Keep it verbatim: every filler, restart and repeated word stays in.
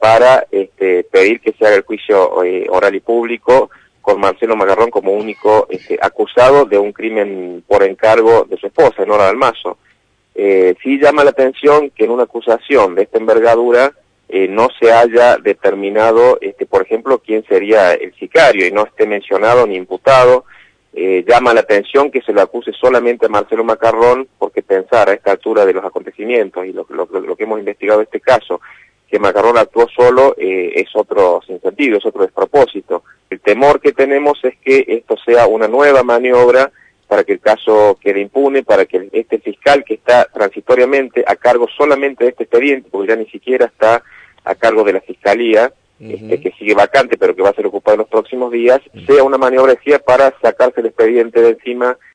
para este, pedir que se haga el juicio eh, oral y público con Marcelo Macarrón como único este, acusado de un crimen por encargo de su esposa, Nora Dalmazo. Eh, sí llama la atención que en una acusación de esta envergadura eh, no se haya determinado, este, por ejemplo, quién sería el sicario y no esté mencionado ni imputado. Eh, llama la atención que se lo acuse solamente a Marcelo Macarrón, porque pensar a esta altura de los acontecimientos y lo, lo, lo que hemos investigado en este caso, que Macarrón actuó solo, eh, es otro sinsentido, es otro despropósito. El temor que tenemos es que esto sea una nueva maniobra para que el caso quede impune, para que este fiscal que está transitoriamente a cargo solamente de este expediente, porque ya ni siquiera está a cargo de la fiscalía, uh-huh. este, que sigue vacante pero que va a ser ocupado en los próximos días, uh-huh. sea una maniobra decía para sacarse el expediente de encima